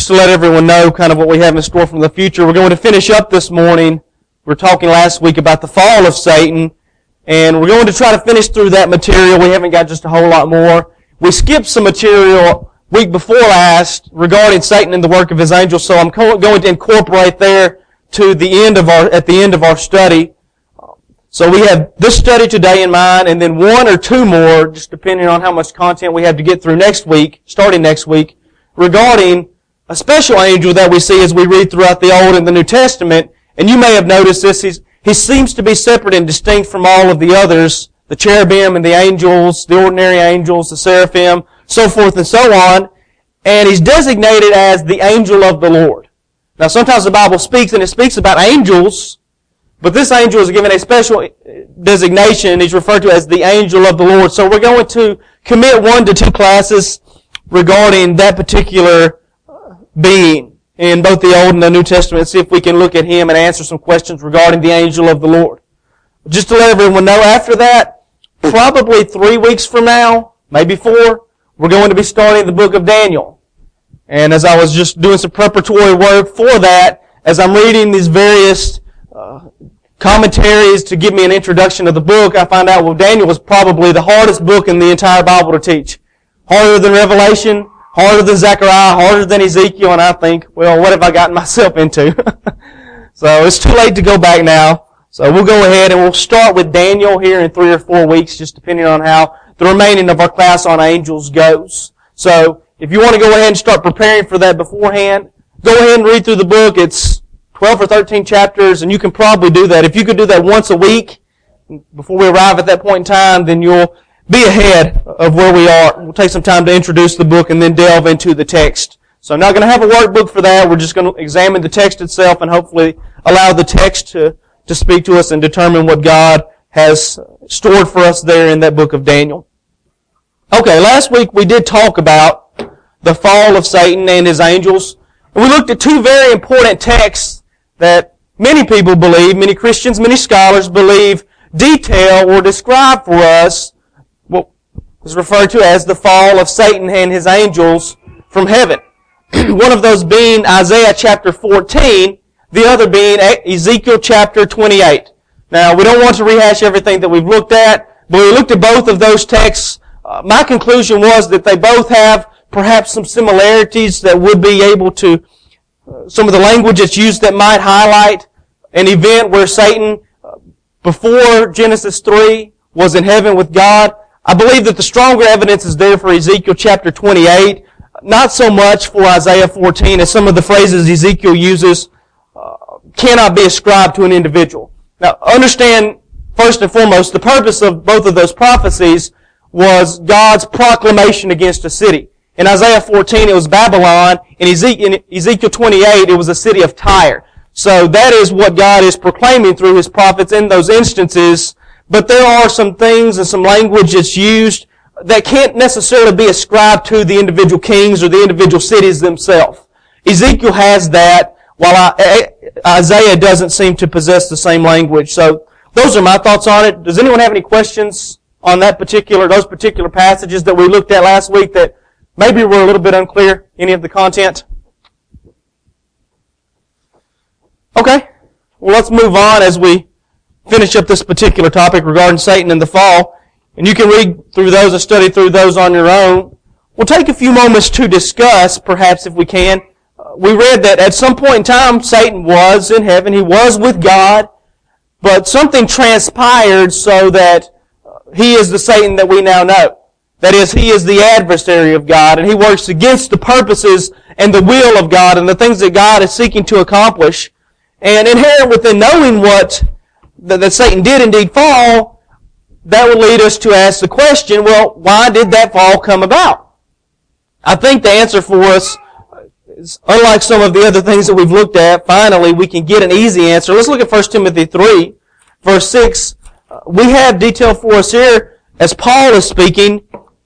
to let everyone know kind of what we have in store from the future, we're going to finish up this morning. We were talking last week about the fall of Satan, and we're going to try to finish through that material. We haven't got just a whole lot more. We skipped some material week before last regarding Satan and the work of his angels, so I'm going to incorporate there to the end of our study. So we have this study today in mind, and then one or two more, just depending on how much content we have to get through next week, starting next week, regarding a special angel that we see as we read throughout the Old and the New Testament. And you may have noticed this, he seems to be separate and distinct from all of the others, the cherubim and the angels, the ordinary angels, the seraphim, so forth and so on. And he's designated as the angel of the Lord. Now sometimes the Bible speaks and it speaks about angels, but this angel is given a special designation. He's referred to as the angel of the Lord. So we're going to commit 1 to 2 classes regarding that particular being in both the Old and the New Testament, see if we can look at him and answer some questions regarding the angel of the Lord. Just to let everyone know, after that, probably 3 weeks from now, maybe 4, we're going to be starting the book of Daniel. And as I was just doing some preparatory work for that, as I'm reading these various commentaries to give me an introduction to the book, I found out, well, Daniel was probably the hardest book in the entire Bible to teach. Harder than Revelation, harder than Zechariah, harder than Ezekiel, and I think, well, what have I gotten myself into? So it's too late to go back now. So we'll go ahead and we'll start with Daniel here in 3 or 4 weeks, just depending on how the remaining of our class on angels goes. So if you want to go ahead and start preparing for that beforehand, go ahead and read through the book. It's 12 or 13 chapters, and you can probably do that. If you could do that once a week before we arrive at that point in time, then you'll be ahead of where we are. We'll take some time to introduce the book and then delve into the text. So I'm not going to have a workbook for that. We're just going to examine the text itself and hopefully allow the text to speak to us and determine what God has stored for us there in that book of Daniel. Okay, last week we did talk about the fall of Satan and his angels. And we looked at 2 very important texts that many people believe, many Christians, many scholars believe detail or describe for us what is referred to as the fall of Satan and his angels from heaven. One of those being Isaiah chapter 14, the other being Ezekiel chapter 28. Now, we don't want to rehash everything that we've looked at, but we looked at both of those texts. My conclusion was that they both have perhaps some similarities that would be able to, some of the language that's used that might highlight an event where Satan, before Genesis 3, was in heaven with God. I believe that the stronger evidence is there for Ezekiel chapter 28, not so much for Isaiah 14, as some of the phrases Ezekiel uses cannot be ascribed to an individual. Now, understand, first and foremost, the purpose of both of those prophecies was God's proclamation against a city. In Isaiah 14, it was Babylon. In Ezekiel 28, it was the city of Tyre. So that is what God is proclaiming through His prophets in those instances. But there are some things and some language that's used that can't necessarily be ascribed to the individual kings or the individual cities themselves. Ezekiel has that, while Isaiah doesn't seem to possess the same language. So those are my thoughts on it. Does anyone have any questions on those particular passages that we looked at last week that maybe were a little bit unclear, any of the content? Okay. Well, let's move on as we finish up this particular topic regarding Satan and the fall. And you can read through those and study through those on your own. We'll take a few moments to discuss, perhaps if we can. We read that at some point in time, Satan was in heaven. He was with God. But something transpired so that he is the Satan that we now know. That is, he is the adversary of God, and he works against the purposes and the will of God and the things that God is seeking to accomplish. And inherent within knowing that Satan did indeed fall, that would lead us to ask the question, well, why did that fall come about? I think the answer for us is, unlike some of the other things that we've looked at, finally we can get an easy answer. Let's look at 1 Timothy 3, verse 6. We have detailed for us here, as Paul is speaking,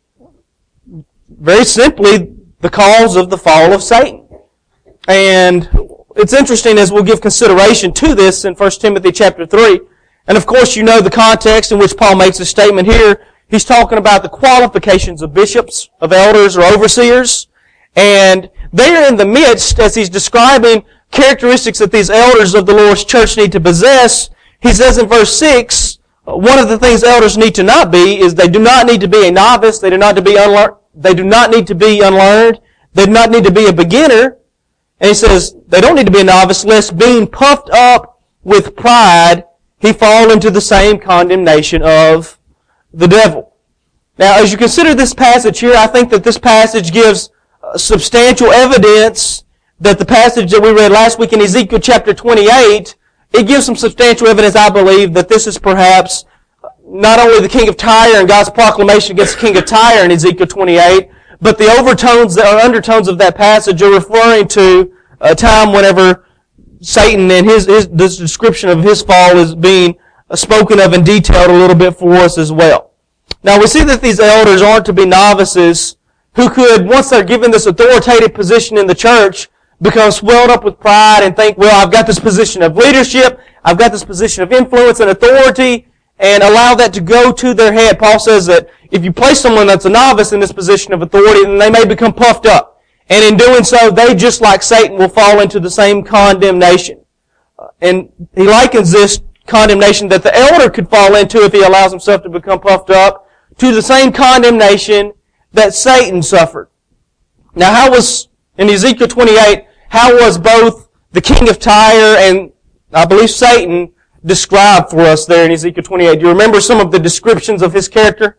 very simply, the cause of the fall of Satan. And it's interesting as we'll give consideration to this in 1 Timothy chapter 3. And of course you know the context in which Paul makes a statement here. He's talking about the qualifications of bishops, of elders, or overseers. And there in the midst, as he's describing characteristics that these elders of the Lord's church need to possess, he says in verse 6, one of the things elders need to not be is they do not need to be a novice, they do not need to be unlearned, they do not need to be a beginner. And he says they don't need to be a novice, lest being puffed up with pride, he fall into the same condemnation of the devil. Now, as you consider this passage here, I think that this passage gives substantial evidence that the passage that we read last week in Ezekiel chapter 28, it gives some substantial evidence, I believe, that this is perhaps not only the king of Tyre and God's proclamation against the king of Tyre in Ezekiel 28, but the overtones or undertones of that passage are referring to a time whenever Satan and this description of his fall is being spoken of and detailed a little bit for us as well. Now we see that these elders aren't to be novices who could, once they're given this authoritative position in the church, become swelled up with pride and think, well, I've got this position of leadership, I've got this position of influence and authority, and allow that to go to their head. Paul says that if you place someone that's a novice in this position of authority, then they may become puffed up. And in doing so, they, just like Satan, will fall into the same condemnation. And he likens this condemnation that the elder could fall into if he allows himself to become puffed up to the same condemnation that Satan suffered. Now, how was, in Ezekiel 28, how was both the king of Tyre and, I believe, Satan described for us there in Ezekiel 28? Do you remember some of the descriptions of his character?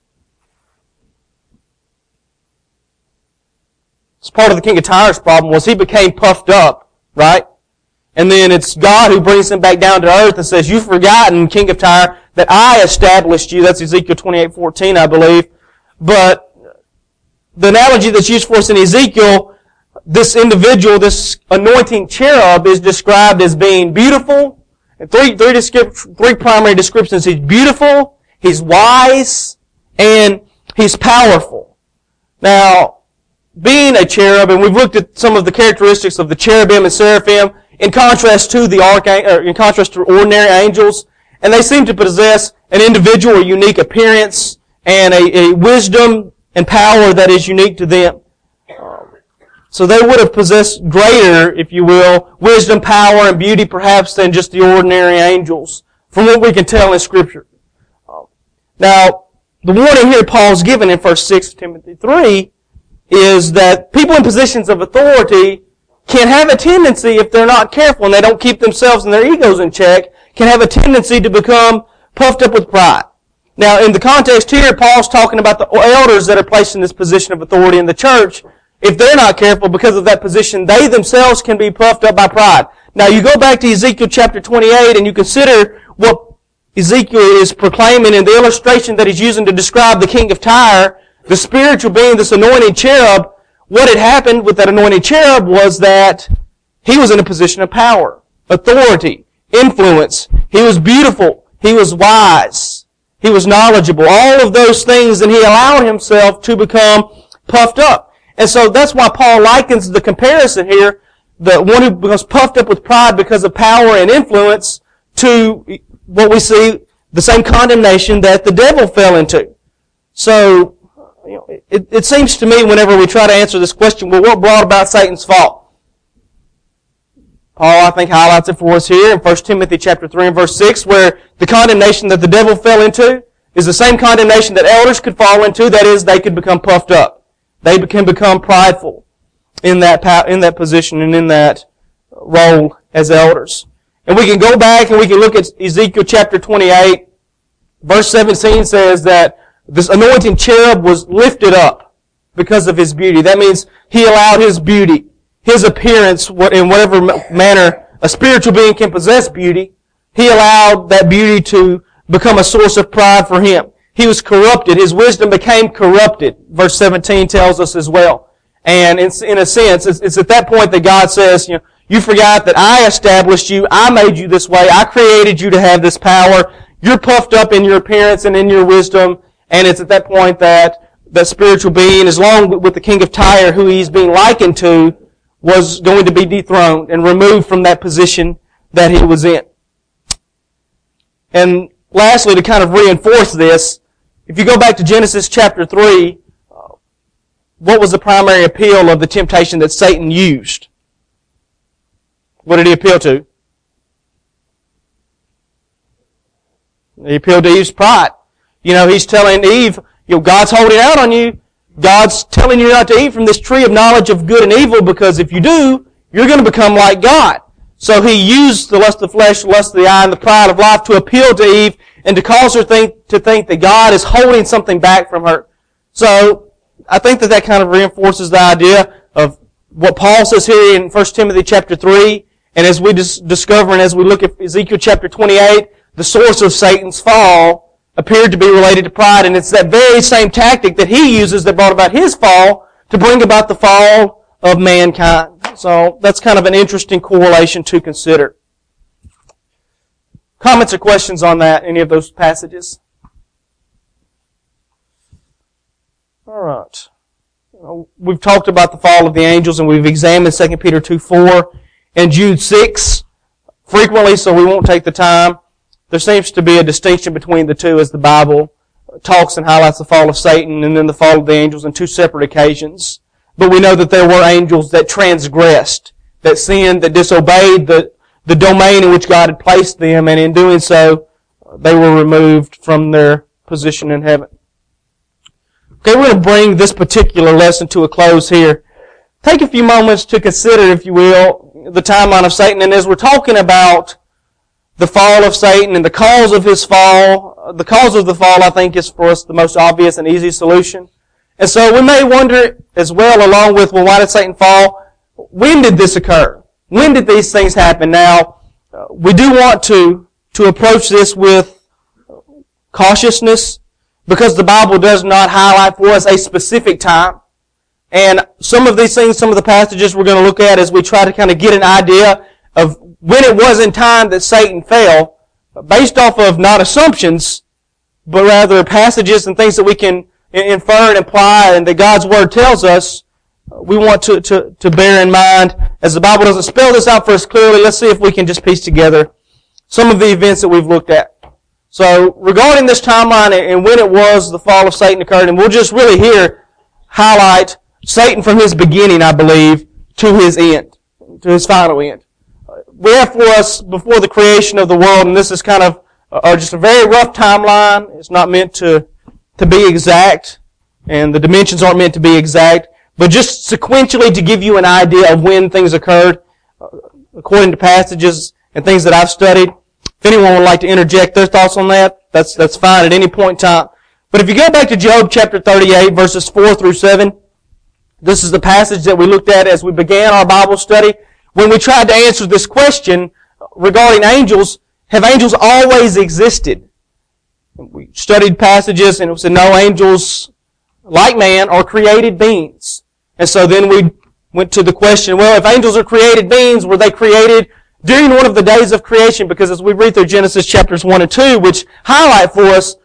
It's part of the king of Tyre's problem was he became puffed up, right? And then it's God who brings him back down to earth and says, you've forgotten, king of Tyre, that I established you. That's Ezekiel 28:14, I believe. But the analogy that's used for us in Ezekiel, this individual, this anointing cherub, is described as being beautiful. Three primary descriptions. He's beautiful, he's wise, and he's powerful. Now, being a cherub, and we've looked at some of the characteristics of the cherubim and seraphim in contrast to ordinary angels, and they seem to possess an individual or unique appearance and a wisdom and power that is unique to them. So they would have possessed greater, if you will, wisdom, power, and beauty perhaps than just the ordinary angels, from what we can tell in Scripture. Now, the warning here Paul's given in 1 Timothy 3 is that people in positions of authority can have a tendency, if they're not careful and they don't keep themselves and their egos in check, can have a tendency to become puffed up with pride. Now, in the context here, Paul's talking about the elders that are placed in this position of authority in the church. If they're not careful because of that position, they themselves can be puffed up by pride. Now, you go back to Ezekiel chapter 28 and you consider what Ezekiel is proclaiming in the illustration that he's using to describe the king of Tyre, the spiritual being, this anointing cherub. What had happened with that anointing cherub was that he was in a position of power, authority, influence. He was beautiful. He was wise. He was knowledgeable. All of those things, and he allowed himself to become puffed up. And so that's why Paul likens the comparison here, the one who becomes puffed up with pride because of power and influence, to what we see, the same condemnation that the devil fell into. So, it seems to me whenever we try to answer this question, well, what brought about Satan's fall? Paul, I think, highlights it for us here in 1 Timothy chapter 3 and verse 6, where the condemnation that the devil fell into is the same condemnation that elders could fall into. That is, they could become puffed up. They can become prideful in that position and in that role as elders. And we can go back and we can look at Ezekiel chapter 28. Verse 17 says that this anointing cherub was lifted up because of his beauty. That means he allowed his beauty, his appearance, in whatever manner a spiritual being can possess beauty, he allowed that beauty to become a source of pride for him. He was corrupted. His wisdom became corrupted. Verse 17 tells us as well. And in a sense, it's at that point that God says, you forgot that I established you. I made you this way. I created you to have this power. You're puffed up in your appearance and in your wisdom. And it's at that point that that spiritual being, along with the king of Tyre, who he's being likened to, was going to be dethroned and removed from that position that he was in. And lastly, to kind of reinforce this, if you go back to Genesis chapter 3, what was the primary appeal of the temptation that Satan used? What did he appeal to? He appealed to Eve's pride. He's telling Eve, God's holding out on you. God's telling you not to eat from this tree of knowledge of good and evil, because if you do, you're going to become like God. So he used the lust of the flesh, the lust of the eye, and the pride of life to appeal to Eve and to cause her to think that God is holding something back from her. So I think that kind of reinforces the idea of what Paul says here in 1 Timothy chapter 3. And as we discover and as we look at Ezekiel chapter 28, the source of Satan's fall appeared to be related to pride, and it's that very same tactic that he uses that brought about his fall to bring about the fall of mankind. So that's kind of an interesting correlation to consider. Comments or questions on that, any of those passages? All right. We've talked about the fall of the angels, and we've examined 2 Peter 2:4 and Jude 6 frequently, so we won't take the time. There seems to be a distinction between the two as the Bible talks and highlights the fall of Satan and then the fall of the angels on two separate occasions. But we know that there were angels that transgressed, that sinned, that disobeyed the domain in which God had placed them, and in doing so, they were removed from their position in heaven. Okay, we're going to bring this particular lesson to a close here. Take a few moments to consider, if you will, the timeline of Satan, and as we're talking about the fall of Satan and the cause of his fall, the cause of the fall, I think, is for us the most obvious and easy solution. And so we may wonder as well, along with, well, why did Satan fall? When did this occur? When did these things happen? Now, we do want to approach this with cautiousness, because the Bible does not highlight for us a specific time. And some of these things, some of the passages we're going to look at as we try to kind of get an idea of when it was in time that Satan fell, based off of not assumptions, but rather passages and things that we can infer and imply and that God's Word tells us, we want to bear in mind. As the Bible doesn't spell this out for us clearly, let's see if we can just piece together some of the events that we've looked at. So, regarding this timeline and when it was the fall of Satan occurred, and we'll just really here highlight Satan from his beginning, I believe, to his end, to his final end. We have for us before the creation of the world, and this is kind of just a very rough timeline. It's not meant to be exact, and the dimensions aren't meant to be exact, but just sequentially to give you an idea of when things occurred, according to passages and things that I've studied. If anyone would like to interject their thoughts on that, that's fine at any point in time. But if you go back to Job chapter 38, verses 4 through 7, this is the passage that we looked at as we began our Bible study. When we tried to answer this question regarding angels, have angels always existed? We studied passages and it said, no, angels, like man, are created beings. And so then we went to the question, well, if angels are created beings, were they created during one of the days of creation? Because as we read through Genesis chapters 1 and 2, which highlight for us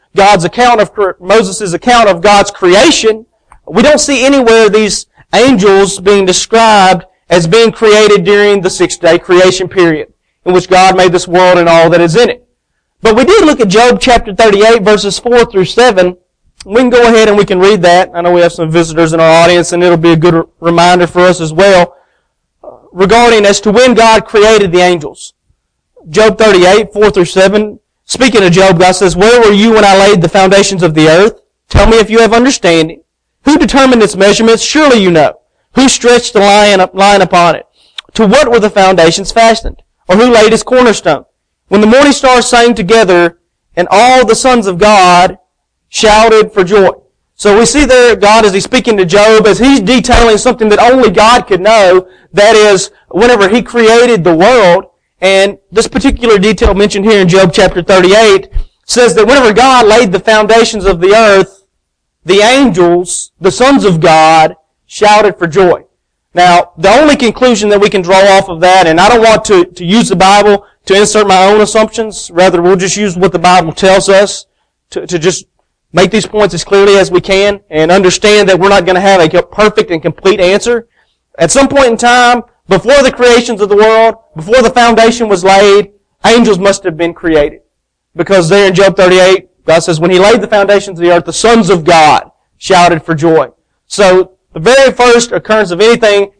Moses' account of God's creation, we don't see anywhere these angels being described as being created during the 6-day creation period in which God made this world and all that is in it. But we did look at Job chapter 38, verses 4 through 7. We can go ahead and we can read that. I know we have some visitors in our audience, and it'll be a good reminder for us as well regarding as to when God created the angels. Job 38, 4 through 7. Speaking of Job, God says, where were you when I laid the foundations of the earth? Tell me if you have understanding. Who determined its measurements? Surely you know. Who stretched the line upon it? To what were the foundations fastened? Or who laid its cornerstone? When the morning stars sang together, and all the sons of God shouted for joy. So we see there God, as he's speaking to Job, as he's detailing something that only God could know, that is, whenever he created the world, and this particular detail mentioned here in Job chapter 38 says that whenever God laid the foundations of the earth, the angels, the sons of God, shouted for joy. Now, the only conclusion that we can draw off of that, and I don't want to use the Bible to insert my own assumptions, rather we'll just use what the Bible tells us to just make these points as clearly as we can and understand that we're not going to have a perfect and complete answer. At some point in time, before the creations of the world, before the foundation was laid, angels must have been created. Because there in Job 38, God says, when he laid the foundations of the earth, the sons of God shouted for joy. So The very first occurrence of anything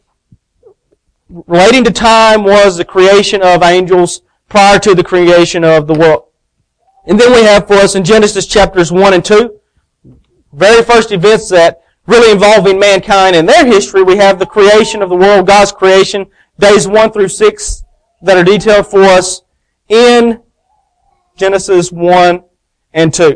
relating to time was the creation of angels prior to the creation of the world. And then we have for us in Genesis chapters 1 and 2, very first events that really involving mankind in their history, we have the creation of the world, God's creation, days 1 through 6 that are detailed for us in Genesis 1 and 2.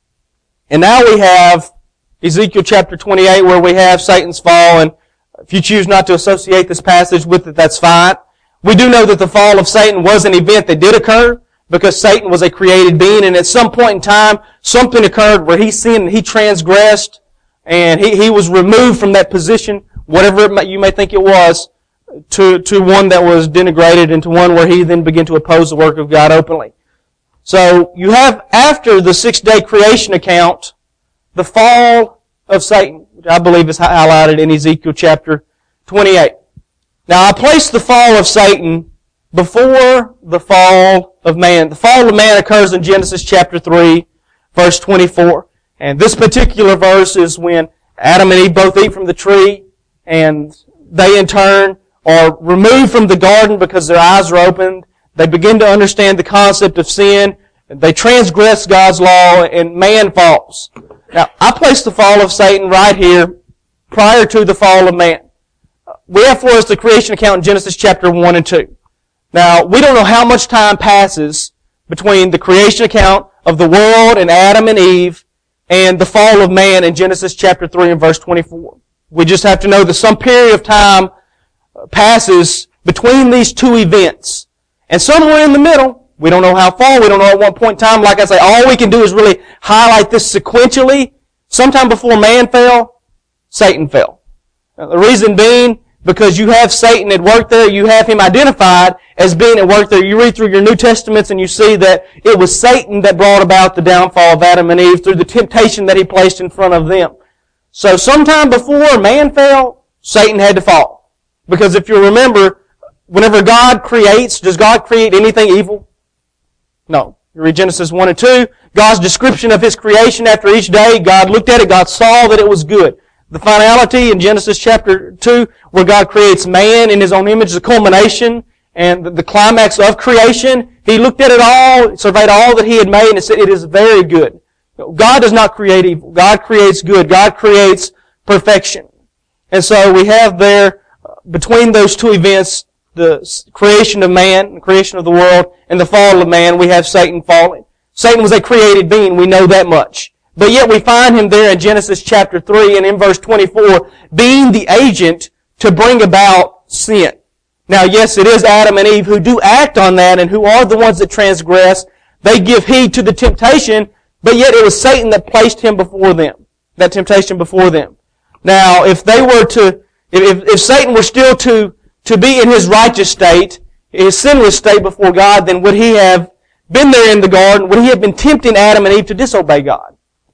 And now we have Ezekiel chapter 28 where we have Satan's fall, and if you choose not to associate this passage with it, that's fine. We do know that the fall of Satan was an event that did occur because Satan was a created being, and at some point in time, something occurred where he sinned and he transgressed, and he was removed from that position, whatever you may think it was, to one that was denigrated and to one where he then began to oppose the work of God openly. So you have, after the 6-day creation account, the fall of Satan, which I believe is highlighted in Ezekiel chapter 28. Now, I place the fall of Satan before the fall of man. The fall of man occurs in Genesis chapter 3, verse 24. And this particular verse is when Adam and Eve both eat from the tree, and they in turn are removed from the garden because their eyes are opened. They begin to understand the concept of sin. They transgress God's law, and man falls. Now, I place the fall of Satan right here prior to the fall of man. We have for us the creation account in Genesis chapter 1 and 2. Now, we don't know how much time passes between the creation account of the world and Adam and Eve and the fall of man in Genesis chapter 3 and verse 24. We just have to know that some period of time passes between these two events. And somewhere in the middle, we don't know how far, we don't know at what point in time. Like I say, all we can do is really highlight this sequentially. Sometime before man fell, Satan fell. Now, the reason being, because you have Satan at work there, you have him identified as being at work there. You read through your New Testaments and you see that it was Satan that brought about the downfall of Adam and Eve through the temptation that he placed in front of them. So sometime before man fell, Satan had to fall. Because if you remember, whenever God creates, does God create anything evil? No. You read Genesis 1 and 2, God's description of His creation after each day, God looked at it, God saw that it was good. The finality in Genesis chapter 2, where God creates man in His own image, the culmination and the climax of creation, He looked at it all, surveyed all that He had made, and said, it is very good. God does not create evil. God creates good. God creates perfection. And so we have there, between those two events, the creation of man, the creation of the world, and the fall of man, we have Satan falling. Satan was a created being, we know that much. But yet we find him there in Genesis chapter 3 and in verse 24 being the agent to bring about sin. Now yes, it is Adam and Eve who do act on that and who are the ones that transgress. They give heed to the temptation, but yet it was Satan that placed him before them, that temptation before them. Now if they were to, if Satan were still to be in his righteous state, his sinless state before God, then would he have been there in the garden? Would he have been tempting Adam and Eve to disobey God?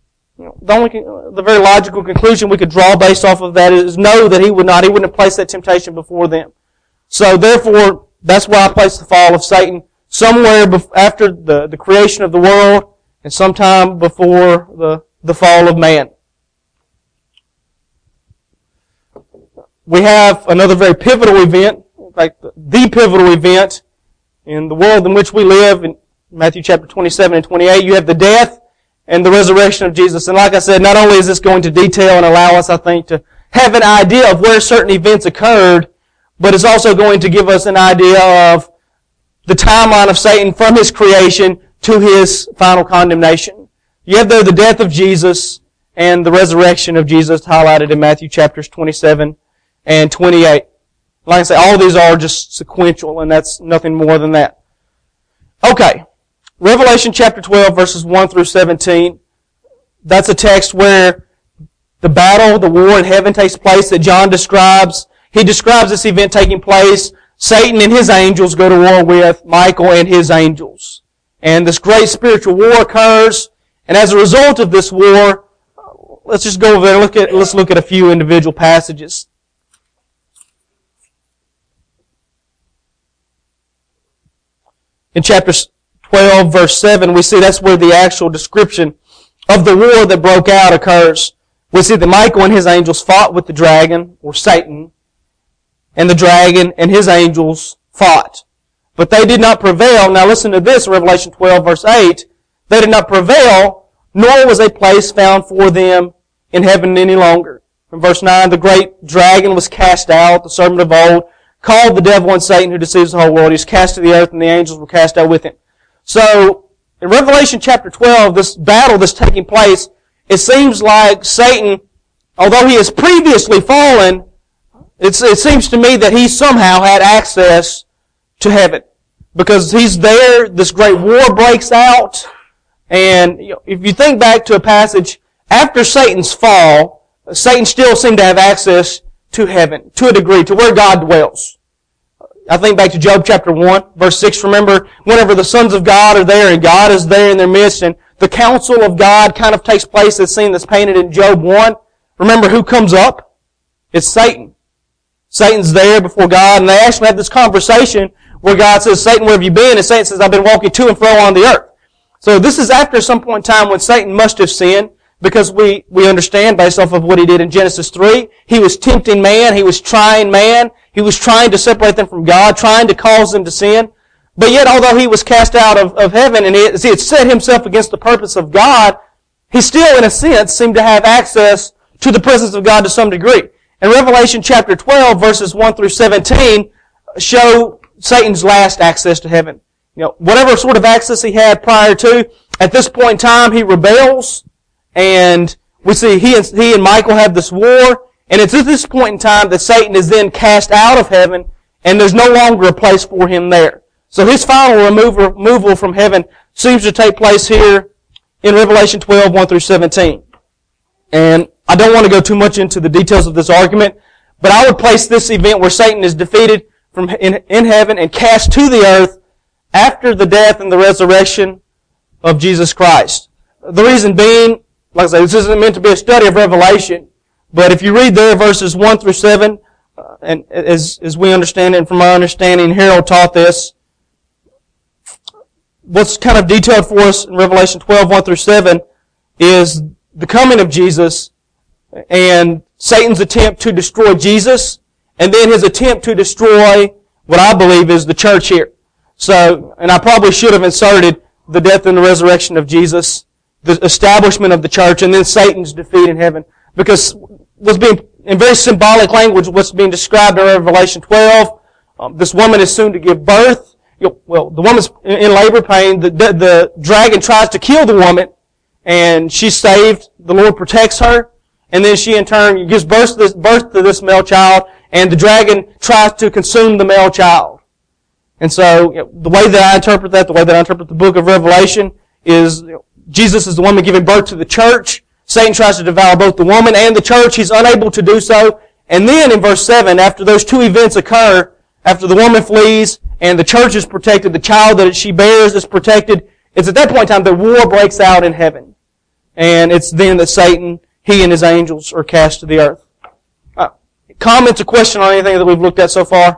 The very logical conclusion we could draw based off of that is no, that he wouldn't have placed that temptation before them. So therefore, that's why I place the fall of Satan somewhere after the creation of the world and sometime before the fall of man. We have another very pivotal event, in fact, the pivotal event in the world in which we live. In Matthew chapter 27 and 28, you have the death and the resurrection of Jesus. And like I said, not only is this going to detail and allow us, I think, to have an idea of where certain events occurred, but it's also going to give us an idea of the timeline of Satan from his creation to his final condemnation. You have there the death of Jesus and the resurrection of Jesus highlighted in Matthew chapters 27 and 28. Like I say, all of these are just sequential, and that's nothing more than that. Okay. Revelation chapter 12, verses 1 through 17. That's a text where the battle, the war in heaven takes place that John describes. He describes this event taking place. Satan and his angels go to war with Michael and his angels. And this great spiritual war occurs. And as a result of this war, let's just go over there and let's look at a few individual passages. In chapter 12, verse 7, we see that's where the actual description of the war that broke out occurs. we see that Michael and his angels fought with the dragon, or Satan, and the dragon and his angels fought. But they did not prevail. Now listen to this, Revelation 12, verse 8. They did not prevail, nor was a place found for them in heaven any longer. In verse 9, the great dragon was cast out, the serpent of old, called the devil and Satan, who deceives the whole world. He was cast to the earth, and the angels were cast out with him. So, in Revelation chapter 12, this battle that's taking place, it seems like Satan, although he has previously fallen, it seems to me that he somehow had access to heaven. Because he's there, this great war breaks out, and if you think back to a passage, after Satan's fall, Satan still seemed to have access to heaven, to a degree, to where God dwells. I think back to Job chapter 1, verse 6. Remember, whenever the sons of God are there and God is there in their midst and the counsel of God kind of takes place, that scene that's painted in Job 1. Remember who comes up? It's Satan. Satan's there before God, and they actually have this conversation where God says, Satan, where have you been? And Satan says, I've been walking to and fro on the earth. So this is after some point in time when Satan must have sinned, because we understand based off of what he did in Genesis 3, he was tempting man, he was trying man, he was trying to separate them from God, trying to cause them to sin. But yet, although he was cast out of heaven and he had set himself against the purpose of God, he still, in a sense, seemed to have access to the presence of God to some degree. And Revelation chapter 12, verses 1 through 17, show Satan's last access to heaven. Whatever sort of access he had prior to, at this point in time, he rebels, and we see he and Michael have this war, and it's at this point in time that Satan is then cast out of heaven, and there's no longer a place for him there. So his final removal from heaven seems to take place here in Revelation 12, 1 through 17. And I don't want to go too much into the details of this argument, but I would place this event where Satan is defeated in heaven and cast to the earth after the death and the resurrection of Jesus Christ. The reason being, like I say, this isn't meant to be a study of Revelation, but if you read there verses 1 through 7, and as we understand it, and from our understanding, Harold taught this, what's kind of detailed for us in Revelation 12, 1 through 7, is the coming of Jesus and Satan's attempt to destroy Jesus, and then his attempt to destroy what I believe is the church here. So, and I probably should have inserted the death and the resurrection of Jesus, the establishment of the church, and then Satan's defeat in heaven. Because what's being, in very symbolic language, what's being described in Revelation 12, this woman is soon to give birth. Well, the woman's in labor pain. The dragon tries to kill the woman, and she's saved. The Lord protects her, and then she in turn gives birth to this male child, and the dragon tries to consume the male child. And so, the way that I interpret that, the way that I interpret the book of Revelation, is Jesus is the woman giving birth to the church. Satan tries to devour both the woman and the church. He's unable to do so. And then in verse 7, after those two events occur, after the woman flees and the church is protected, the child that she bears is protected, it's at that point in time that war breaks out in heaven. And it's then that Satan, he and his angels are cast to the earth. Comments or question on anything that we've looked at so far?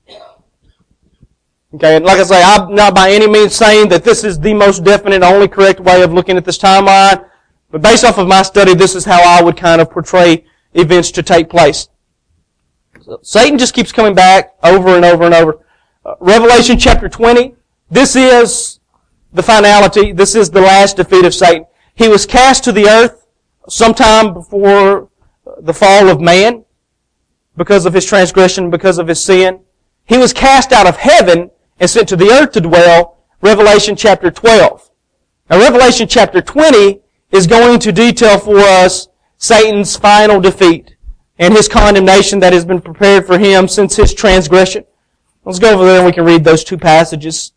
Okay, and like I say, I'm not by any means saying that this is the most definite, only correct way of looking at this timeline, but based off of my study, this is how I would kind of portray events to take place. So Satan just keeps coming back over and over and over. Revelation chapter 20, this is the finality, this is the last defeat of Satan. He was cast to the earth sometime before the fall of man, because of his transgression, because of his sin. He was cast out of heaven and sent to the earth to dwell, Revelation chapter 12. Now Revelation chapter 20 is going to detail for us Satan's final defeat and his condemnation that has been prepared for him since his transgression. Let's go over there and we can read those two passages.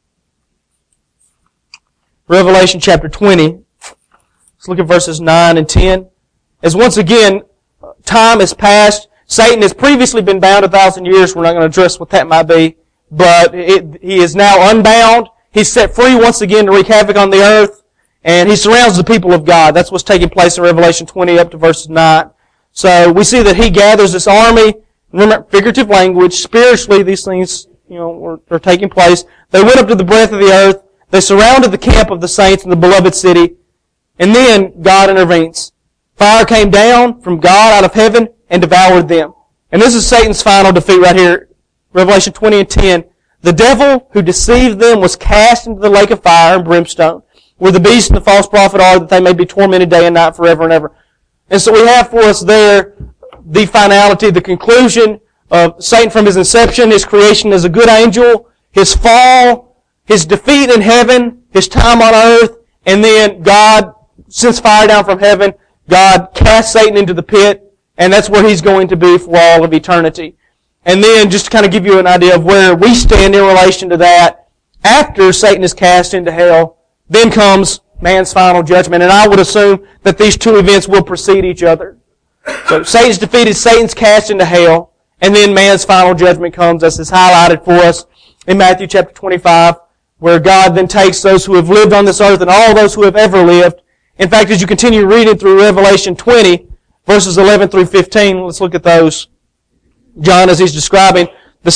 Revelation chapter 20. Let's look at verses 9 and 10. As once again, time has passed. Satan has previously been bound 1,000 years. We're not going to address what that might be. But he is now unbound. He's set free once again to wreak havoc on the earth. And he surrounds the people of God. That's what's taking place in Revelation 20 up to verses 9. So we see that he gathers this army. Remember, figurative language. Spiritually, these things, are taking place. They went up to the breadth of the earth. They surrounded the camp of the saints in the beloved city. And then God intervenes. Fire came down from God out of heaven and devoured them. And this is Satan's final defeat right here. Revelation 20 and 10. The devil who deceived them was cast into the lake of fire and brimstone, where the beast and the false prophet are, that they may be tormented day and night forever and ever. And so we have for us there the finality, the conclusion of Satan from his inception, his creation as a good angel, his fall, his defeat in heaven, his time on earth, and then God sends fire down from heaven. God casts Satan into the pit, and that's where he's going to be for all of eternity. And then, just to kind of give you an idea of where we stand in relation to that, after Satan is cast into hell, then comes man's final judgment. And I would assume that these two events will precede each other. So Satan's defeated, Satan's cast into hell, and then man's final judgment comes, as is highlighted for us in Matthew chapter 25, where God then takes those who have lived on this earth and all those who have ever lived. In fact, as you continue reading through Revelation 20, verses 11 through 15, let's look at those. John, as he's describing,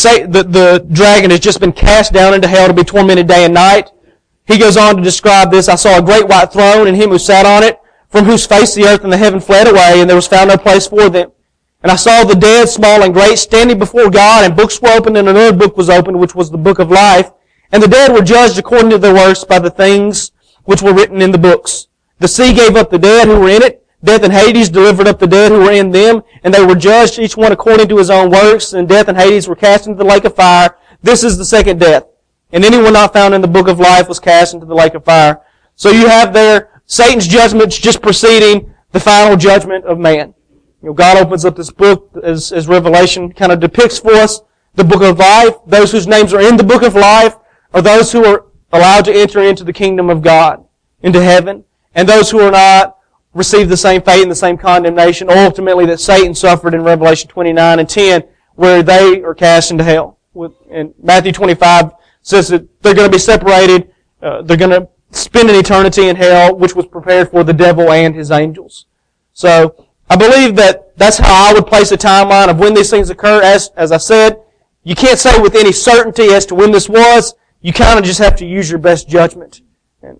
the dragon has just been cast down into hell to be tormented day and night. He goes on to describe this. I saw a great white throne and him who sat on it, from whose face the earth and the heaven fled away, and there was found no place for them. And I saw the dead, small and great, standing before God, and books were opened, and another book was opened, which was the book of life. And the dead were judged according to their works by the things which were written in the books. The sea gave up the dead who were in it. Death and Hades delivered up the dead who were in them, and they were judged, each one according to his own works, and death and Hades were cast into the lake of fire. This is the second death. And anyone not found in the book of life was cast into the lake of fire. So you have there Satan's judgments just preceding the final judgment of man. God opens up this book as Revelation kind of depicts for us the book of life. Those whose names are in the book of life are those who are allowed to enter into the kingdom of God, into heaven. And those who are not receive the same fate and the same condemnation, ultimately, that Satan suffered in Revelation 29 and 10, where they are cast into hell. And Matthew 25 says that they're going to be separated. They're going to spend an eternity in hell, which was prepared for the devil and his angels. So I believe that that's how I would place a timeline of when these things occur. As I said, you can't say with any certainty as to when this was. You kind of just have to use your best judgment. And,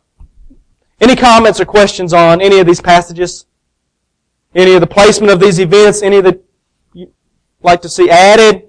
any comments or questions on any of these passages? Any of the placement of these events? Any that you'd like to see added?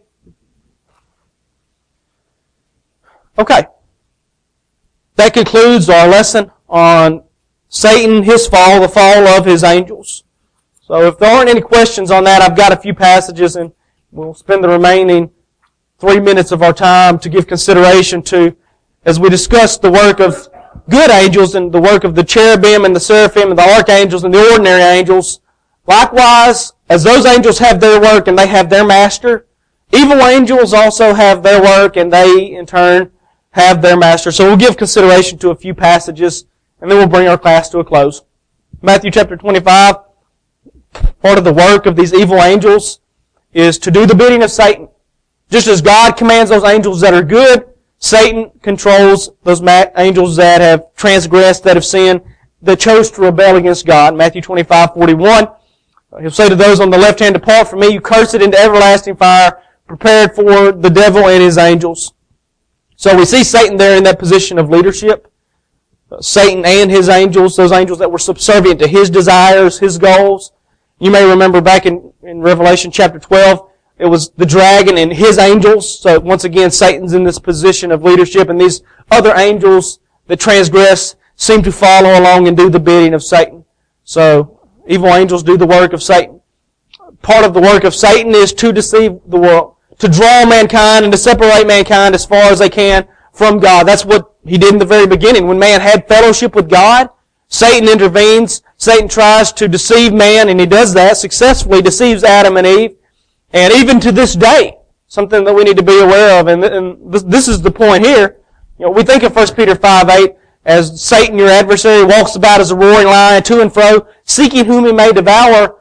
Okay. That concludes our lesson on Satan, his fall, the fall of his angels. So if there aren't any questions on that, I've got a few passages, and we'll spend the remaining 3 minutes of our time to give consideration to, as we discuss the work of good angels and the work of the cherubim and the seraphim and the archangels and the ordinary angels. Likewise, as those angels have their work and they have their master, evil angels also have their work and they, in turn, have their master. So we'll give consideration to a few passages, and then we'll bring our class to a close. Matthew chapter 25, part of the work of these evil angels is to do the bidding of Satan. Just as God commands those angels that are good, Satan controls those angels that have transgressed, that have sinned, that chose to rebel against God. Matthew 25:41. He'll say to those on the left hand, "Depart from me, you cursed, into everlasting fire, prepared for the devil and his angels." So we see Satan there in that position of leadership. Satan and his angels, those angels that were subservient to his desires, his goals. You may remember back in Revelation chapter 12, it was the dragon and his angels. So once again, Satan's in this position of leadership, and these other angels that transgress seem to follow along and do the bidding of Satan. So evil angels do the work of Satan. Part of the work of Satan is to deceive the world, to draw mankind and to separate mankind as far as they can from God. That's what he did in the very beginning. When man had fellowship with God, Satan intervenes. Satan tries to deceive man, and he does that successfully, deceives Adam and Eve. And even to this day, something that we need to be aware of, and this is the point here. We think of 1 Peter 5:8 as Satan, your adversary, walks about as a roaring lion, to and fro, seeking whom he may devour.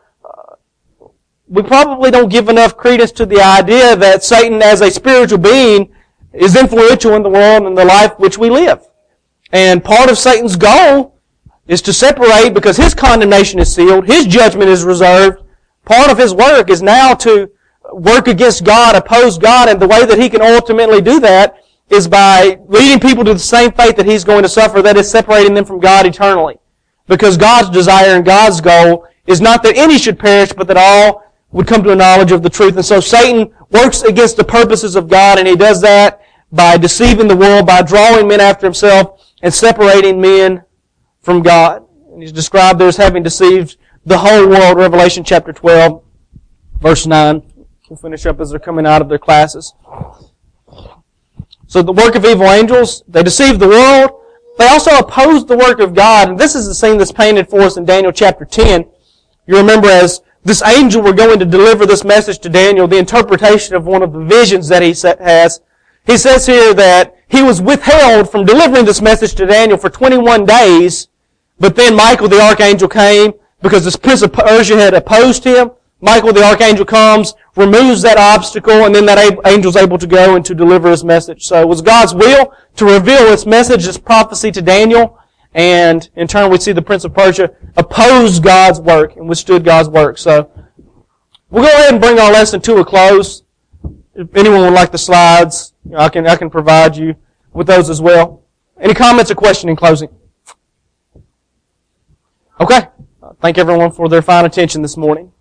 We probably don't give enough credence to the idea that Satan, as a spiritual being, is influential in the world and the life which we live. And part of Satan's goal is to separate, because his condemnation is sealed, his judgment is reserved. Part of his work is now to work against God, oppose God, and the way that he can ultimately do that is by leading people to the same fate that he's going to suffer, that is separating them from God eternally. Because God's desire and God's goal is not that any should perish, but that all would come to a knowledge of the truth. And so Satan works against the purposes of God, and he does that by deceiving the world, by drawing men after himself, and separating men from God. And he's described there as having deceived the whole world, Revelation chapter 12, verse 9. We'll finish up as they're coming out of their classes. So the work of evil angels, they deceive the world. They also oppose the work of God. And this is the scene that's painted for us in Daniel chapter 10. You remember as this angel were going to deliver this message to Daniel, the interpretation of one of the visions that he has. He says here that he was withheld from delivering this message to Daniel for 21 days, but then Michael the archangel came because this prince of Persia had opposed him. Michael the archangel comes, removes that obstacle, and then that angel's able to go and to deliver his message. So it was God's will to reveal this message, this prophecy to Daniel, and in turn we see the prince of Persia oppose God's work and withstood God's work. So we'll go ahead and bring our lesson to a close. If anyone would like the slides, I can provide you with those as well. Any comments or questions in closing? Okay. Thank everyone for their fine attention this morning.